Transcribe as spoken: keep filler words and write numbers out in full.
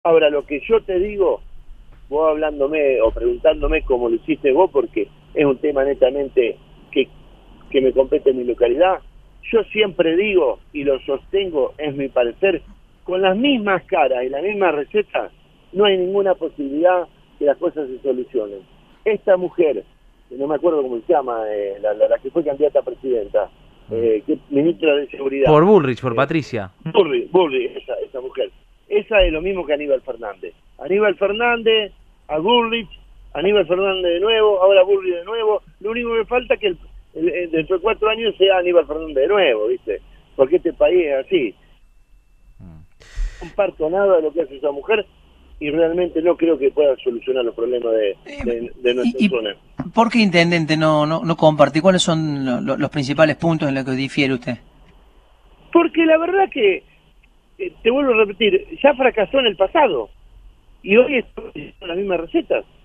Ahora, lo que yo te digo, vos hablándome o preguntándome como lo hiciste vos, porque es un tema netamente que, que me compete en mi localidad, yo siempre digo, y lo sostengo, es mi parecer, con las mismas caras y las mismas recetas, no hay ninguna posibilidad que las cosas se solucionen. Esta mujer, no me acuerdo cómo se llama, eh, la, la, la que fue candidata a presidenta, eh, que ministra de Seguridad. Por Bullrich, por eh, Patricia. Bullrich, Bullrich, esa, esa mujer. Esa es lo mismo que Aníbal Fernández. Aníbal Fernández, a Bullrich, Aníbal Fernández de nuevo, ahora Bullrich de nuevo. Lo único que me falta es que el, el, el, dentro de cuatro años sea Aníbal Fernández de nuevo, ¿viste? Porque este país es así. No comparto nada de lo que hace esa mujer y realmente no creo que pueda solucionar los problemas de, de, de nuestra ¿Y, y zona. por qué, intendente, no, no, no comparte? ¿Cuáles son lo, lo, los principales puntos en los que difiere usted? Porque la verdad que, eh, te vuelvo a repetir, ya fracasó en el pasado y hoy estamos haciendo las mismas recetas.